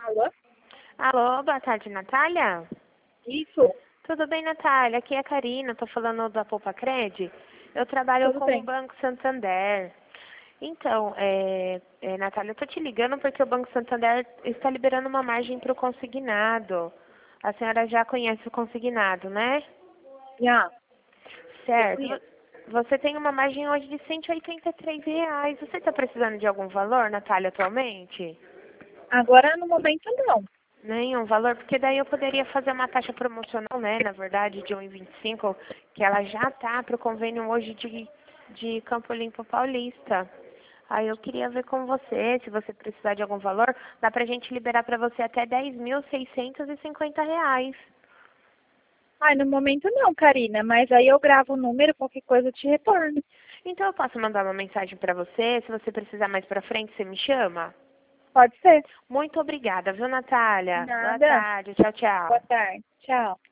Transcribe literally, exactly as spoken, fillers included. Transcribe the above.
Alô? Alô, boa tarde, Natália? Isso, Tudo bem, Natália? Aqui é a Karina, estou falando da Poupa Cred. Eu trabalho tudo com o bem. Banco Santander. Então, é, é, Natália, eu estou te ligando porque o Banco Santander está liberando uma margem para o consignado. A senhora já conhece o consignado, né? Já, eu Certo. Vo- conheço. Você tem uma margem hoje de cento e oitenta e três reais. Você está precisando de algum valor, Natália, atualmente? Agora, no momento, não. Nenhum valor, porque daí eu poderia fazer uma taxa promocional, né, na verdade, de um e vinte e cinco, que ela já tá para o convênio hoje de, de Campo Limpo Paulista. Aí eu queria ver com você, se você precisar de algum valor, dá pra gente liberar para você até dez mil seiscentos e cinquenta reais. Ai, no momento não, Karina, mas aí eu gravo o número, qualquer coisa eu te retorno. Então eu posso mandar uma mensagem para você, se você precisar mais pra frente, você me chama? Pode ser. Muito obrigada, viu, Natália? Boa Nada. tarde, tchau, tchau. Boa tarde. Tchau.